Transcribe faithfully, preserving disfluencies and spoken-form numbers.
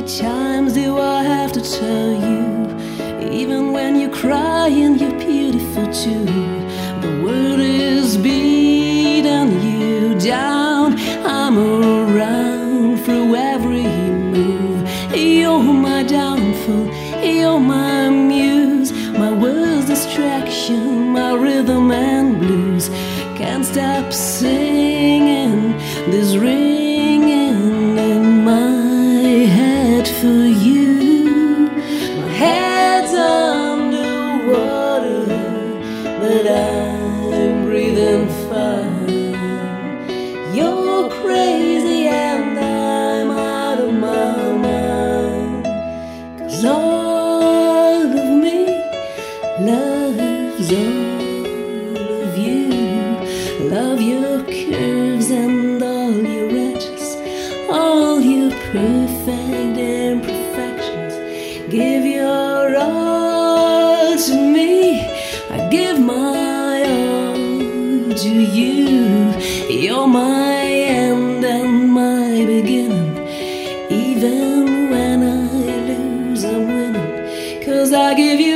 times do I have to tell you? Even when you're crying, you're beautiful too. The world is beating you down. I'm around through every move. You're my downfall, you're my muse, my world's distraction, my rhythm and blues. Can't stop singing, this ringing in my head for you. My head's underwater, but I'm breathing fine. You're crazy and I'm out of my mind. 'Cause all of me loves all of you. Love your curves and all your edges, all your perfect imperfections. Give your all to me, I give my all to you. You're my end and my beginning. Even when I lose, I'm winning. 'Cause I give you